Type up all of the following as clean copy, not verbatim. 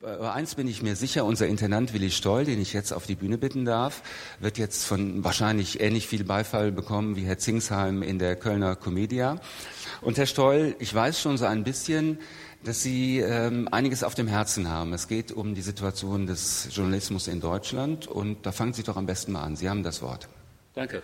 Eins bin ich mir sicher, unser Intendant Willi Stoll, den ich jetzt auf die Bühne bitten darf, wird jetzt von wahrscheinlich ähnlich viel Beifall bekommen wie Herr Zingsheim in der Kölner Commedia. Und Herr Stoll, ich weiß schon so ein bisschen, dass Sie einiges auf dem Herzen haben. Es geht um die Situation des Journalismus in Deutschland und da fangen Sie doch am besten mal an. Sie haben das Wort. Danke.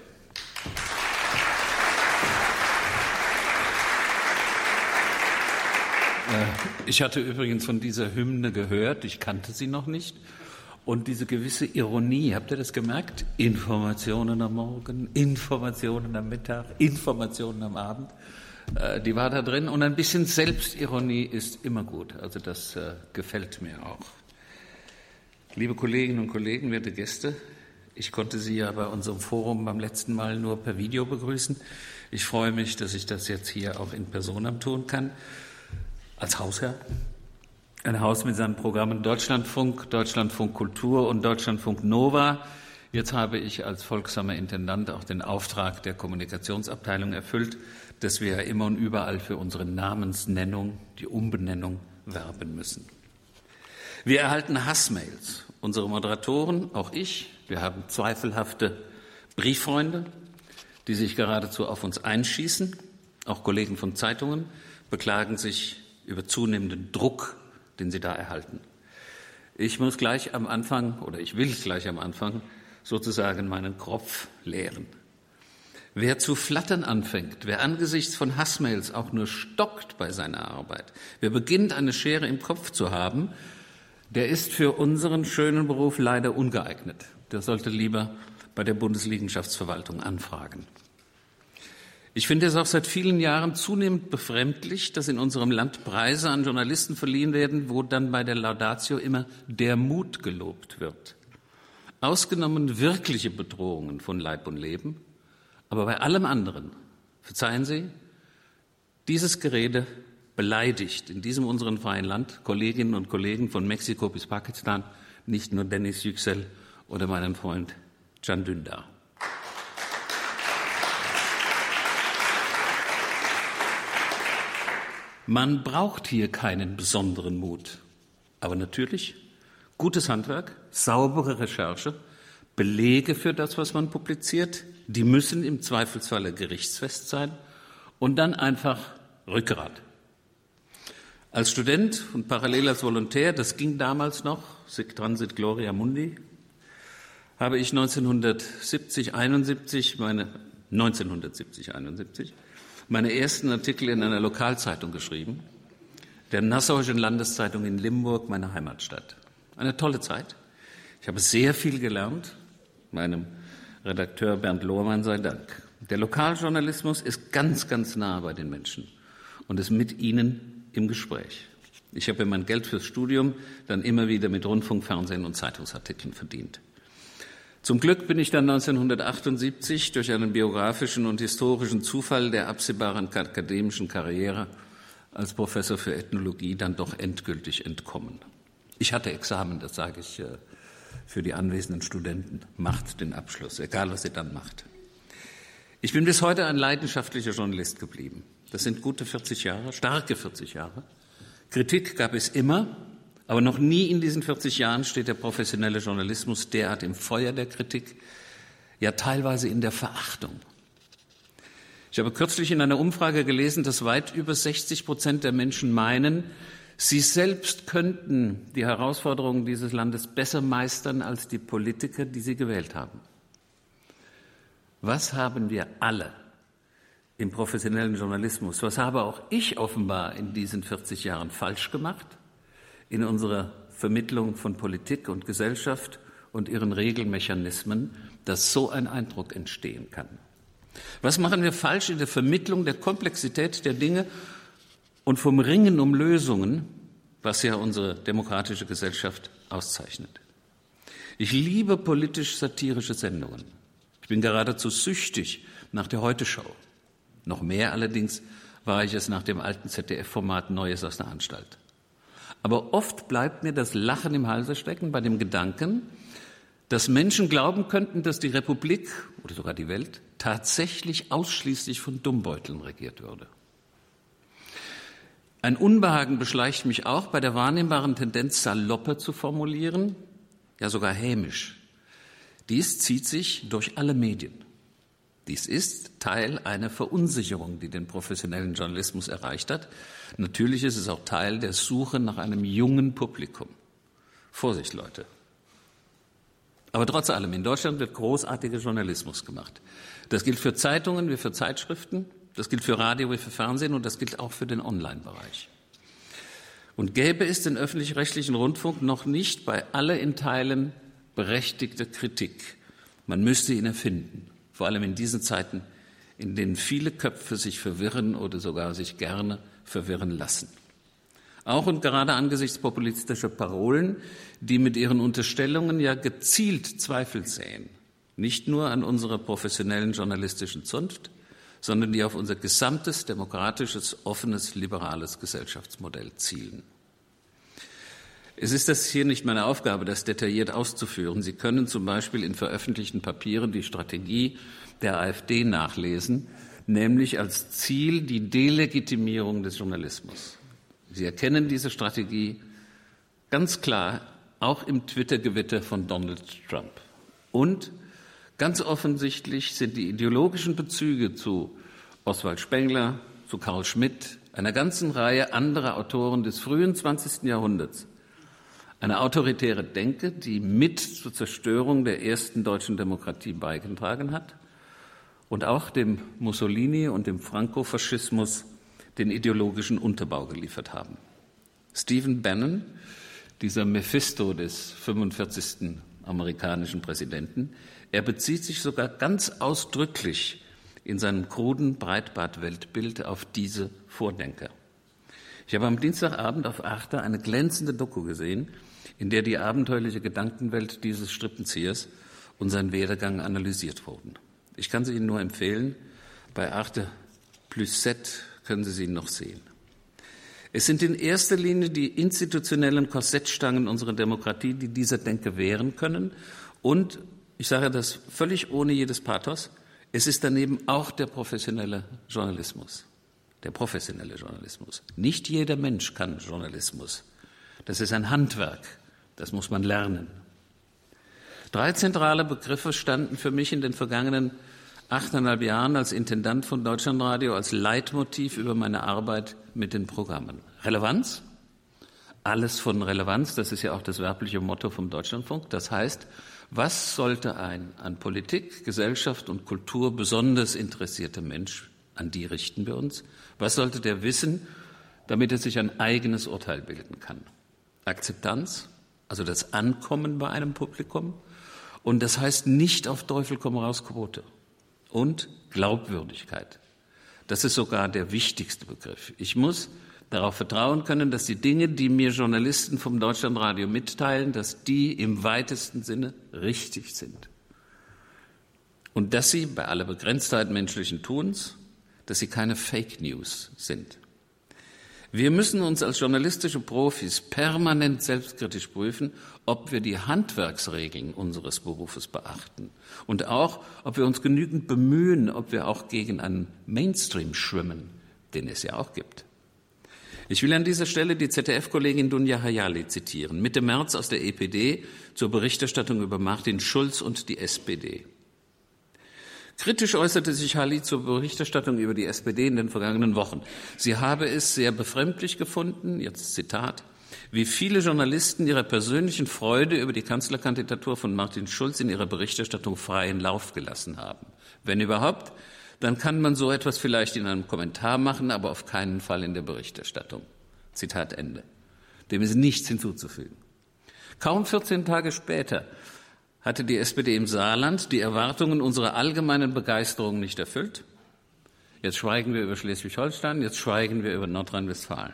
Ich hatte übrigens von dieser Hymne gehört, ich kannte sie noch nicht. Und diese gewisse Ironie, habt ihr das gemerkt? Informationen am Morgen, Informationen am Mittag, Informationen am Abend. Die war da drin. Und ein bisschen Selbstironie ist immer gut. Also das gefällt mir auch. Liebe Kolleginnen und Kollegen, werte Gäste, ich konnte Sie ja bei unserem Forum beim letzten Mal nur per Video begrüßen. Ich freue mich, dass ich das jetzt hier auch in Personam tun kann. Als Hausherr. Ein Haus mit seinen Programmen Deutschlandfunk, Deutschlandfunk Kultur und Deutschlandfunk Nova. Jetzt habe ich als folgsamer Intendant auch den Auftrag der Kommunikationsabteilung erfüllt, dass wir ja immer und überall für unsere Namensnennung, die Umbenennung, werben müssen. Wir erhalten Hassmails. Unsere Moderatoren, auch ich, wir haben zweifelhafte Brieffreunde, die sich geradezu auf uns einschießen. Auch Kollegen von Zeitungen beklagen sich über zunehmenden Druck, den sie da erhalten. Ich will gleich am Anfang sozusagen meinen Kopf leeren. Wer zu flattern anfängt, wer angesichts von Hassmails auch nur stockt bei seiner Arbeit, wer beginnt, eine Schere im Kopf zu haben, der ist für unseren schönen Beruf leider ungeeignet. Der sollte lieber bei der Bundesliegenschaftsverwaltung anfragen. Ich finde es auch seit vielen Jahren zunehmend befremdlich, dass in unserem Land Preise an Journalisten verliehen werden, wo dann bei der Laudatio immer der Mut gelobt wird. Ausgenommen wirkliche Bedrohungen von Leib und Leben, aber bei allem anderen, verzeihen Sie, dieses Gerede beleidigt in diesem unseren freien Land Kolleginnen und Kollegen von Mexiko bis Pakistan, nicht nur Dennis Yüksel oder meinen Freund Can Dündar. Man braucht hier keinen besonderen Mut. Aber natürlich gutes Handwerk, saubere Recherche, Belege für das, was man publiziert, die müssen im Zweifelsfalle gerichtsfest sein und dann einfach Rückgrat. Als Student und parallel als Volontär, das ging damals noch, sic transit gloria mundi, habe ich 1970, 71 meine ersten Artikel in einer Lokalzeitung geschrieben, der Nassauischen Landeszeitung in Limburg, meiner Heimatstadt. Eine tolle Zeit. Ich habe sehr viel gelernt, meinem Redakteur Bernd Lohmann sei Dank. Der Lokaljournalismus ist ganz, ganz nah bei den Menschen und ist mit ihnen im Gespräch. Ich habe mein Geld fürs Studium dann immer wieder mit Rundfunk, Fernsehen und Zeitungsartikeln verdient. Zum Glück bin ich dann 1978 durch einen biografischen und historischen Zufall der absehbaren akademischen Karriere als Professor für Ethnologie dann doch endgültig entkommen. Ich hatte Examen, das sage ich für die anwesenden Studenten. Macht den Abschluss, egal was ihr dann macht. Ich bin bis heute ein leidenschaftlicher Journalist geblieben. Das sind gute 40 Jahre, starke 40 Jahre. Kritik gab es immer. Aber noch nie in diesen 40 Jahren steht der professionelle Journalismus derart im Feuer der Kritik, ja teilweise in der Verachtung. Ich habe kürzlich in einer Umfrage gelesen, dass weit über 60% der Menschen meinen, sie selbst könnten die Herausforderungen dieses Landes besser meistern als die Politiker, die sie gewählt haben. Was haben wir alle im professionellen Journalismus, was habe auch ich offenbar in diesen 40 Jahren falsch gemacht? In unserer Vermittlung von Politik und Gesellschaft und ihren Regelmechanismen, dass so ein Eindruck entstehen kann. Was machen wir falsch in der Vermittlung der Komplexität der Dinge und vom Ringen um Lösungen, was ja unsere demokratische Gesellschaft auszeichnet? Ich liebe politisch-satirische Sendungen. Ich bin geradezu süchtig nach der Heute-Show. Noch mehr allerdings war ich es nach dem alten ZDF-Format Neues aus der Anstalt. Aber oft bleibt mir das Lachen im Halse stecken bei dem Gedanken, dass Menschen glauben könnten, dass die Republik oder sogar die Welt tatsächlich ausschließlich von Dummbeuteln regiert würde. Ein Unbehagen beschleicht mich auch bei der wahrnehmbaren Tendenz, salopper zu formulieren, ja sogar hämisch. Dies zieht sich durch alle Medien. Dies ist Teil einer Verunsicherung, die den professionellen Journalismus erreicht hat. Natürlich ist es auch Teil der Suche nach einem jungen Publikum. Vorsicht, Leute. Aber trotz allem, in Deutschland wird großartiger Journalismus gemacht. Das gilt für Zeitungen wie für Zeitschriften, das gilt für Radio wie für Fernsehen und das gilt auch für den Online-Bereich. Und gäbe es den öffentlich-rechtlichen Rundfunk noch nicht bei aller in Teilen berechtigter Kritik. Man müsste ihn erfinden, vor allem in diesen Zeiten, in denen viele Köpfe sich verwirren oder sogar sich gerne verwirren lassen. Auch und gerade angesichts populistischer Parolen, die mit ihren Unterstellungen ja gezielt Zweifel säen, nicht nur an unserer professionellen journalistischen Zunft, sondern die auf unser gesamtes demokratisches, offenes, liberales Gesellschaftsmodell zielen. Es ist das hier nicht meine Aufgabe, das detailliert auszuführen. Sie können zum Beispiel in veröffentlichten Papieren die Strategie der AfD nachlesen, nämlich als Ziel die Delegitimierung des Journalismus. Sie erkennen diese Strategie ganz klar auch im Twitter-Gewitter von Donald Trump. Und ganz offensichtlich sind die ideologischen Bezüge zu Oswald Spengler, zu Carl Schmitt, einer ganzen Reihe anderer Autoren des frühen 20. Jahrhunderts, eine autoritäre Denke, die mit zur Zerstörung der ersten deutschen Demokratie beigetragen hat und auch dem Mussolini und dem Franco-Faschismus den ideologischen Unterbau geliefert haben. Stephen Bannon, dieser Mephisto des 45. amerikanischen Präsidenten, er bezieht sich sogar ganz ausdrücklich in seinem kruden Breitbart-Weltbild auf diese Vordenker. Ich habe am Dienstagabend auf Arte eine glänzende Doku gesehen, in der die abenteuerliche Gedankenwelt dieses Strippenziehers und sein Werdegang analysiert wurden. Ich kann sie Ihnen nur empfehlen. Bei Arte Plus 7 können Sie sie noch sehen. Es sind in erster Linie die institutionellen Korsettstangen unserer Demokratie, die dieser Denke wehren können. Und ich sage das völlig ohne jedes Pathos, es ist daneben auch der professionelle Journalismus. Der professionelle Journalismus. Nicht jeder Mensch kann Journalismus. Das ist ein Handwerk. Das muss man lernen. 3 zentrale Begriffe standen für mich in den vergangenen 8,5 Jahren als Intendant von Deutschlandradio als Leitmotiv über meine Arbeit mit den Programmen. Relevanz, alles von Relevanz, das ist ja auch das werbliche Motto vom Deutschlandfunk. Das heißt, was sollte ein an Politik, Gesellschaft und Kultur besonders interessierter Mensch, an die richten wir uns, was sollte der wissen, damit er sich ein eigenes Urteil bilden kann? Akzeptanz, also das Ankommen bei einem Publikum. Und das heißt nicht auf Teufel komm raus Quote. Und Glaubwürdigkeit. Das ist sogar der wichtigste Begriff. Ich muss darauf vertrauen können, dass die Dinge, die mir Journalisten vom Deutschlandradio mitteilen, dass die im weitesten Sinne richtig sind. Und dass sie bei aller Begrenztheit menschlichen Tuns, dass sie keine Fake News sind. Wir müssen uns als journalistische Profis permanent selbstkritisch prüfen, ob wir die Handwerksregeln unseres Berufes beachten und auch, ob wir uns genügend bemühen, ob wir auch gegen einen Mainstream schwimmen, den es ja auch gibt. Ich will an dieser Stelle die ZDF-Kollegin Dunja Hayali zitieren, Mitte März aus der EPD zur Berichterstattung über Martin Schulz und die SPD. Kritisch äußerte sich Hayali zur Berichterstattung über die SPD in den vergangenen Wochen. Sie habe es sehr befremdlich gefunden, jetzt Zitat, wie viele Journalisten ihrer persönlichen Freude über die Kanzlerkandidatur von Martin Schulz in ihrer Berichterstattung freien Lauf gelassen haben. Wenn überhaupt, dann kann man so etwas vielleicht in einem Kommentar machen, aber auf keinen Fall in der Berichterstattung. Zitat Ende. Dem ist nichts hinzuzufügen. Kaum 14 Tage später hatte die SPD im Saarland die Erwartungen unserer allgemeinen Begeisterung nicht erfüllt. Jetzt schweigen wir über Schleswig-Holstein, jetzt schweigen wir über Nordrhein-Westfalen.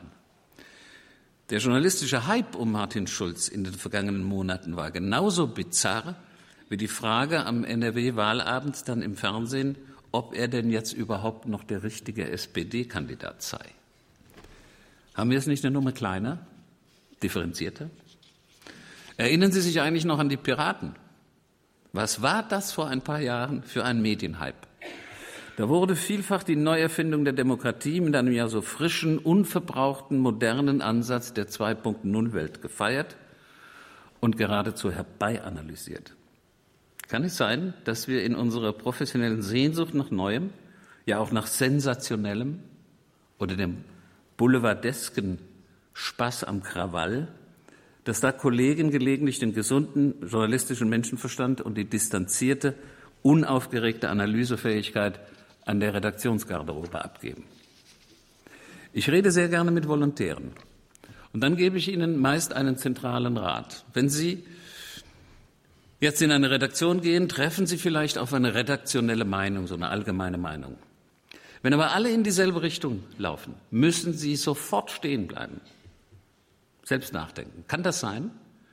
Der journalistische Hype um Martin Schulz in den vergangenen Monaten war genauso bizarr wie die Frage am NRW-Wahlabend dann im Fernsehen, ob er denn jetzt überhaupt noch der richtige SPD-Kandidat sei. Haben wir es nicht eine Nummer kleiner, differenzierter? Erinnern Sie sich eigentlich noch an die Piraten? Was war das vor ein paar Jahren für ein Medienhype? Da wurde vielfach die Neuerfindung der Demokratie mit einem ja so frischen, unverbrauchten, modernen Ansatz der 2.0-Welt gefeiert und geradezu herbeianalysiert. Kann es sein, dass wir in unserer professionellen Sehnsucht nach Neuem, ja auch nach Sensationellem oder dem boulevardesken Spaß am Krawall, dass da Kollegen gelegentlich den gesunden journalistischen Menschenverstand und die distanzierte, unaufgeregte Analysefähigkeit an der Redaktionsgarderobe abgeben? Ich rede sehr gerne mit Volontären. Und dann gebe ich ihnen meist einen zentralen Rat. Wenn Sie jetzt in eine Redaktion gehen, treffen Sie vielleicht auf eine redaktionelle Meinung, so eine allgemeine Meinung. Wenn aber alle in dieselbe Richtung laufen, müssen Sie sofort stehen bleiben. Selbst nachdenken. Kann das sein?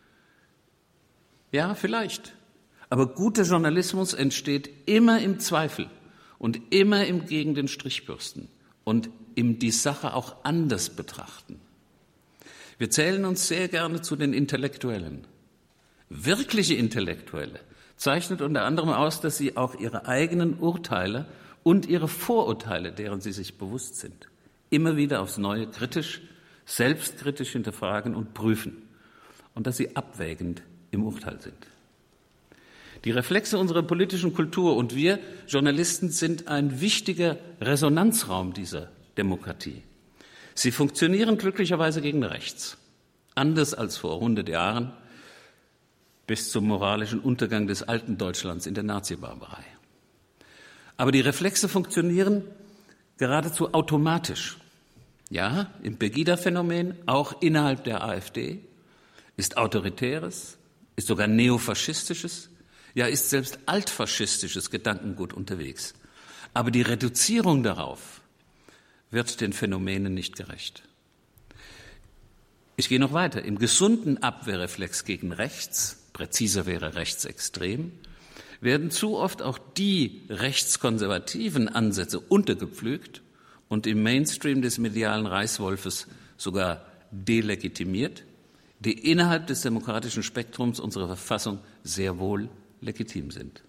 Ja, vielleicht. Aber guter Journalismus entsteht immer im Zweifel und immer im gegen den Strich bürsten und im die Sache auch anders betrachten. Wir zählen uns sehr gerne zu den Intellektuellen. Wirkliche Intellektuelle zeichnet unter anderem aus, dass sie auch ihre eigenen Urteile und ihre Vorurteile, deren sie sich bewusst sind, immer wieder aufs Neue kritisch, selbstkritisch hinterfragen und prüfen und dass sie abwägend im Urteil sind. Die Reflexe unserer politischen Kultur und wir Journalisten sind ein wichtiger Resonanzraum dieser Demokratie. Sie funktionieren glücklicherweise gegen rechts, anders als vor 100 Jahren bis zum moralischen Untergang des alten Deutschlands in der Nazi-Barbarei. Aber die Reflexe funktionieren geradezu automatisch. Ja, im Pegida-Phänomen, auch innerhalb der AfD, ist autoritäres, ist sogar neofaschistisches, ja, ist selbst altfaschistisches Gedankengut unterwegs. Aber die Reduzierung darauf wird den Phänomenen nicht gerecht. Ich gehe noch weiter. Im gesunden Abwehrreflex gegen rechts, präziser wäre rechtsextrem, werden zu oft auch die rechtskonservativen Ansätze untergepflügt und im Mainstream des medialen Reißwolfes sogar delegitimiert, die innerhalb des demokratischen Spektrums unserer Verfassung sehr wohl legitim sind.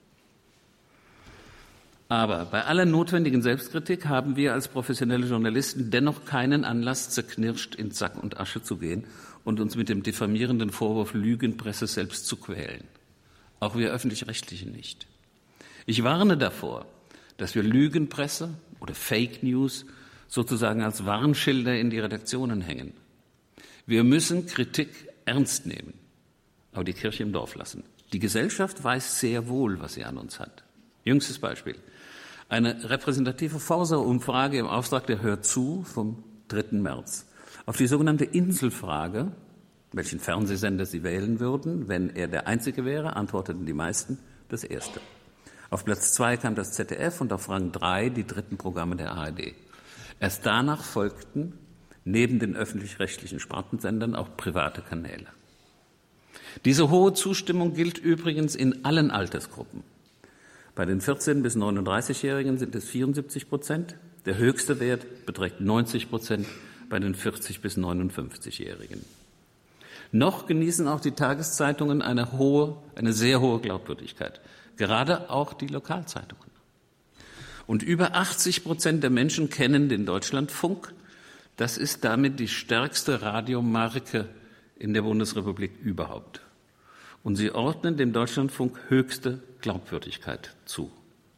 Aber bei aller notwendigen Selbstkritik haben wir als professionelle Journalisten dennoch keinen Anlass, zerknirscht in Sack und Asche zu gehen und uns mit dem diffamierenden Vorwurf Lügenpresse selbst zu quälen. Auch wir Öffentlich-Rechtlichen nicht. Ich warne davor, dass wir Lügenpresse oder Fake News sozusagen als Warnschilder in die Redaktionen hängen. Wir müssen Kritik ernst nehmen, aber die Kirche im Dorf lassen. Die Gesellschaft weiß sehr wohl, was sie an uns hat. Jüngstes Beispiel. Eine repräsentative Forsa-Umfrage im Auftrag der Hör zu vom 3. März. Auf die sogenannte Inselfrage, welchen Fernsehsender sie wählen würden, wenn er der einzige wäre, antworteten die meisten das erste. Auf Platz 2 kam das ZDF und auf Rang 3 die dritten Programme der ARD. Erst danach folgten neben den öffentlich-rechtlichen Spartensendern auch private Kanäle. Diese hohe Zustimmung gilt übrigens in allen Altersgruppen. Bei den 14- bis 39-Jährigen sind es 74%. Der höchste Wert beträgt 90% bei den 40- bis 59-Jährigen. Noch genießen auch die Tageszeitungen eine sehr hohe Glaubwürdigkeit. Gerade auch die Lokalzeitungen. Und über 80% der Menschen kennen den Deutschlandfunk. Das ist damit die stärkste Radiomarke in der Bundesrepublik überhaupt. Und sie ordnen dem Deutschlandfunk höchste Glaubwürdigkeit zu.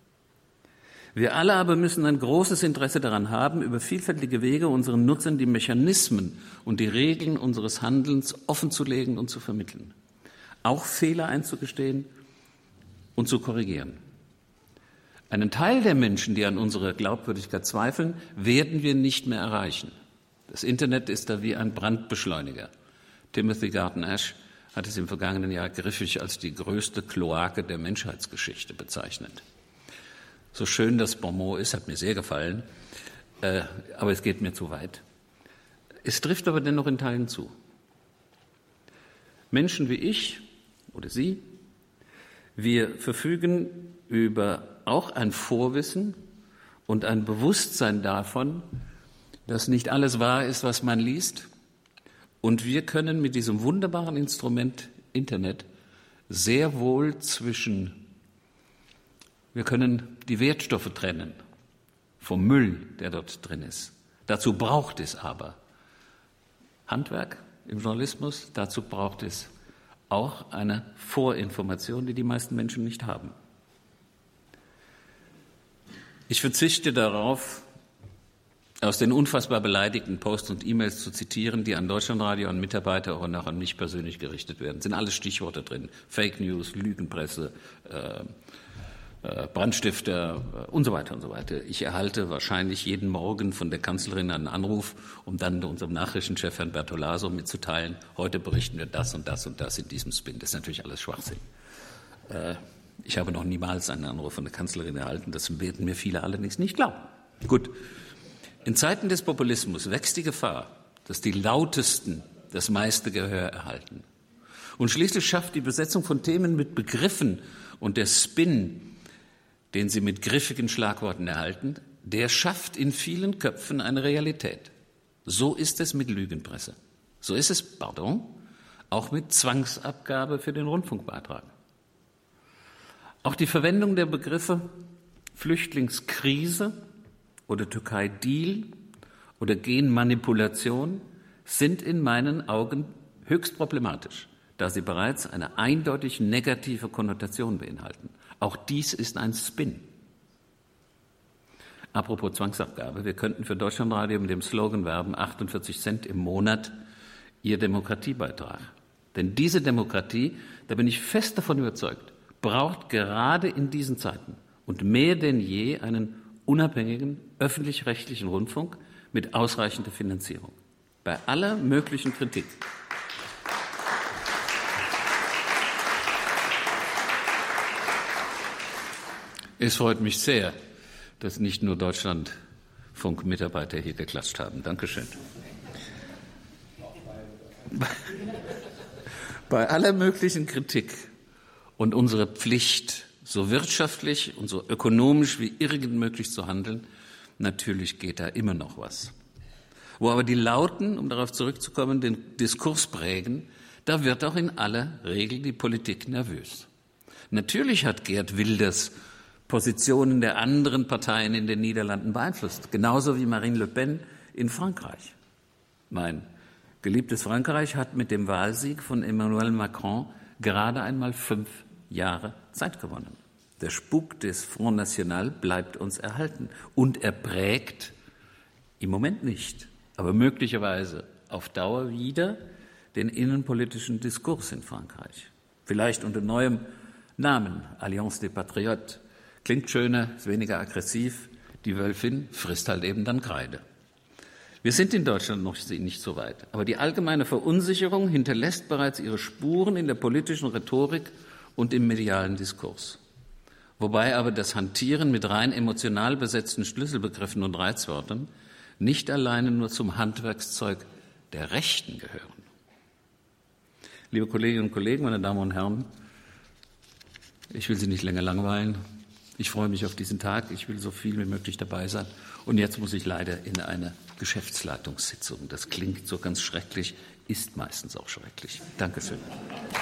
Wir alle aber müssen ein großes Interesse daran haben, über vielfältige Wege unseren Nutzern die Mechanismen und die Regeln unseres Handelns offenzulegen und zu vermitteln. Auch Fehler einzugestehen und zu korrigieren. Einen Teil der Menschen, die an unserer Glaubwürdigkeit zweifeln, werden wir nicht mehr erreichen. Das Internet ist da wie ein Brandbeschleuniger. Timothy Garton Ash hat es im vergangenen Jahr griffig als die größte Kloake der Menschheitsgeschichte bezeichnet. So schön das Bonmot ist, hat mir sehr gefallen, aber es geht mir zu weit. Es trifft aber dennoch in Teilen zu. Menschen wie ich oder Sie, wir verfügen über auch ein Vorwissen und ein Bewusstsein davon, dass nicht alles wahr ist, was man liest. Und wir können mit diesem wunderbaren Instrument Internet sehr wohl wir können die Wertstoffe trennen vom Müll, der dort drin ist. Dazu braucht es aber Handwerk im Journalismus, dazu braucht es auch eine Vorinformation, die die meisten Menschen nicht haben. Ich verzichte darauf, aus den unfassbar beleidigten Posts und E-Mails zu zitieren, die an Deutschlandradio, an Mitarbeiter und auch an mich persönlich gerichtet werden. Es sind alle Stichworte drin. Fake News, Lügenpresse, Brandstifter und so weiter und so weiter. Ich erhalte wahrscheinlich jeden Morgen von der Kanzlerin einen Anruf, um dann unserem Nachrichtenchef Herrn Bertolaso mitzuteilen, heute berichten wir das und das und das in diesem Spin. Das ist natürlich alles Schwachsinn. Ich habe noch niemals einen Anruf von der Kanzlerin erhalten. Das werden mir viele allerdings nicht glauben. Gut. In Zeiten des Populismus wächst die Gefahr, dass die Lautesten das meiste Gehör erhalten. Und schließlich schafft die Besetzung von Themen mit Begriffen und der Spin, den sie mit griffigen Schlagworten erhalten, der schafft in vielen Köpfen eine Realität. So ist es mit Lügenpresse. So ist es, auch mit Zwangsabgabe für den Rundfunkbeitrag. Auch die Verwendung der Begriffe Flüchtlingskrise oder Türkei-Deal oder Genmanipulation sind in meinen Augen höchst problematisch, da sie bereits eine eindeutig negative Konnotation beinhalten. Auch dies ist ein Spin. Apropos Zwangsabgabe, wir könnten für Deutschlandradio mit dem Slogan werben, 48 Cent im Monat, Ihr Demokratiebeitrag. Denn diese Demokratie, da bin ich fest davon überzeugt, braucht gerade in diesen Zeiten und mehr denn je einen unabhängigen, öffentlich-rechtlichen Rundfunk mit ausreichender Finanzierung. Bei aller möglichen Kritik. Es freut mich sehr, dass nicht nur Deutschlandfunk-Mitarbeiter hier geklatscht haben. Dankeschön. Bei aller möglichen Kritik und unserer Pflicht, so wirtschaftlich und so ökonomisch wie irgend möglich zu handeln, natürlich geht da immer noch was. Wo aber die Lauten, um darauf zurückzukommen, den Diskurs prägen, da wird auch in aller Regel die Politik nervös. Natürlich hat Geert Wilders Positionen der anderen Parteien in den Niederlanden beeinflusst, genauso wie Marine Le Pen in Frankreich. Mein geliebtes Frankreich hat mit dem Wahlsieg von Emmanuel Macron gerade einmal 5 Jahre Zeit gewonnen. Der Spuk des Front National bleibt uns erhalten und er prägt im Moment nicht, aber möglicherweise auf Dauer wieder den innenpolitischen Diskurs in Frankreich. Vielleicht unter neuem Namen, Alliance des Patriotes. Klingt schöner, ist weniger aggressiv. Die Wölfin frisst halt eben dann Kreide. Wir sind in Deutschland noch nicht so weit. Aber die allgemeine Verunsicherung hinterlässt bereits ihre Spuren in der politischen Rhetorik und im medialen Diskurs. Wobei aber das Hantieren mit rein emotional besetzten Schlüsselbegriffen und Reizwörtern nicht alleine nur zum Handwerkszeug der Rechten gehören. Liebe Kolleginnen und Kollegen, meine Damen und Herren, ich will Sie nicht länger langweilen. Ich freue mich auf diesen Tag. Ich will so viel wie möglich dabei sein. Und jetzt muss ich leider in eine Geschäftsleitungssitzung. Das klingt so ganz schrecklich, ist meistens auch schrecklich. Dankeschön.